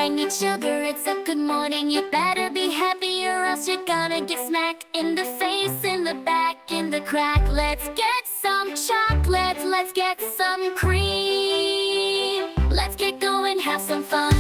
I need sugar, it's a good morning. You better be happy or else you're gonna get smacked in the face, in the back, in the crack. Let's get some chocolate, let's get some cream. Let's get going, have some fun.